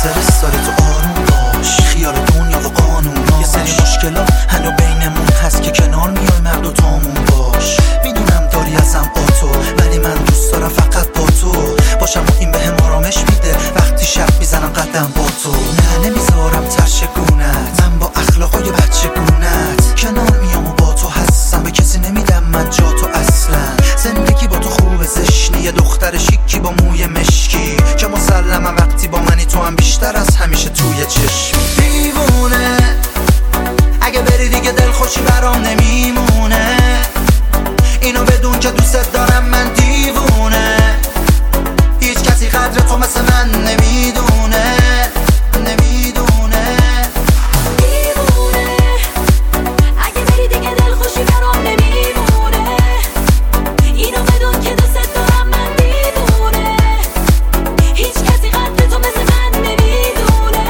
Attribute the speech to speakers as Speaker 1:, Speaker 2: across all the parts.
Speaker 1: استرس داری تو آروم باش، خیال دنیا و قانوناش. یه سری مشکلات هنو بینمون هست که کنار میای مرد و تامون باش. میدونم داری ازم آتو، ولی من دوست دارم فقط با تو باشم و این بهم آرامش میده وقتی شب میزنم قدم با تو. نه نمیذارم ترشگونت، من با اخلاقای بچگونت کنار میام و با تو هستم، به کسی نمیدم من جا تو اصلا. زندگی با تو خوبه زشنی، یه دختر شیکی با موی مشکی که مسلمم وقتی با منی تو هم بیشتر از همیشه توی چشم. دیوونه اگه بری دیگه دلخوشی برام نمیمونه، اینو بدون که دوست دارم من دیوونه. هیچ کسی قدر تو مثل من نمیدونه، نمیدونه.
Speaker 2: دیوونه اگه بری دیگه دلخوشی برام نمیمونه، اینو بدون که دوست دارم من دیوونه. هیچ کسی قدر تو مثل من نمیدونه،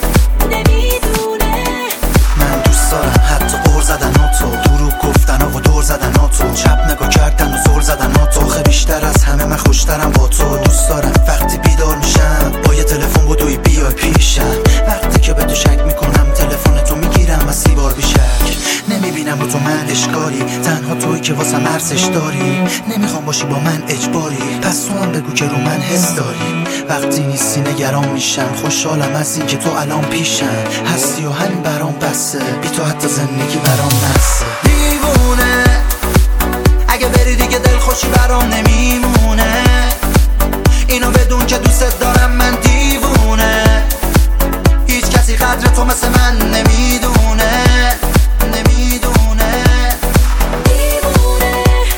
Speaker 2: نمیدونه.
Speaker 1: من دوست دارم حتی قور زدن تو، دروغ گفتن و دور زدن تو، چپ نگاه کردن و زور زدن تو. خیلی بیشتر از همه من خوشترم با تو. دوست دارم وقتی بیدار میشم با یه تلفن بدوی بیای پیشم، وقتی که به تو شک میکنم تلفن تو میگیرم و 30 بار بیشک. نمیبینم رو تو من اشکالی، تنها تویی که واسم ارزش داری. نمیخوام باشی با من اجباری، پس تو هم بگو که رو من حس داری. وقتی نیستی نگران میشم، خوشحالم از این که تو الان پیشم هستی و همین برام بسه، بی تو حتی زندگی برام نسه. دیوونه اگه بری دیگه دلخوشی برام نمیمونه، اینو بدون که دوست دارم من دیوونه. هیچ کسی قدر تو مثل من نمیدونه، نمیدونه.
Speaker 2: دیوونه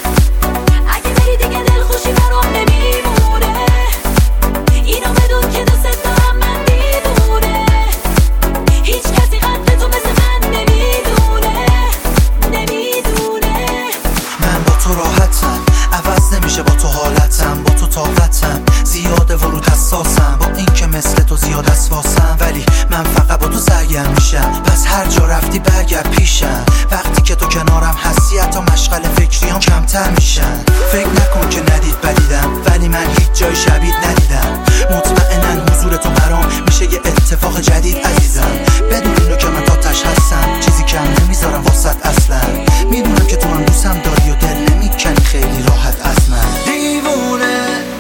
Speaker 2: اگه بری دیگه دلخوشی برام نمیمونه، اینو بدون که دوست دارم من دیوونه. هیچ کسی قدر تو مثل من نمیدونه، نمیدونه.
Speaker 1: من با تو راحتم، عوض نمیشه با تو حالتم، با تو طاقتم زیاده و رو حساسم، با این که مثل تو زیاد اسواسم، ولی من فقط با تو سرگرم میشم. پس هر جا رفتی برگرد پیشم، وقتی که تو کنارم هستی حتی مشغل فکریام کمتر میشن. فکر نکن که ندید بدیدم، ولی من هیچ جای شبیه ندیدم. مطمئنن حضور تو برام میشه یه اتفاق جدید عزیزم. بدون اینو که من تا تش هستم، چیزی کم نمیذارم واسط اصلا. میدونم که تو هم دوستم داری و دل نمیکنی خیلی راحت از من. دیوونه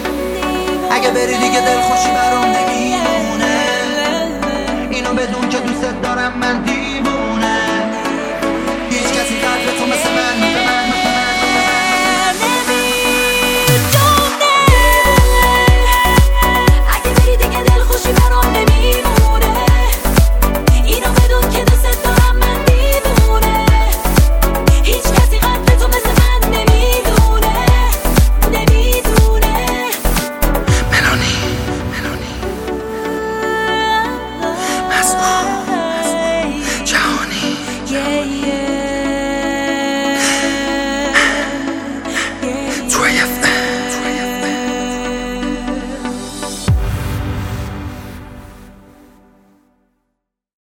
Speaker 1: اگه بری دیگه دلخوشی برام نمیمونه، اینو بدون که دوست دارم من دیوونه. هیچ کسی قدر تو مثل من
Speaker 2: اگه بری دیگه دلخوشی برام نمیمونه، اینو بدون که دوست دارم من دیوونه. هیچ کسی قدر تو مثل من نمیدونه، نمیدونه.
Speaker 1: ملانی مسئول جهانی.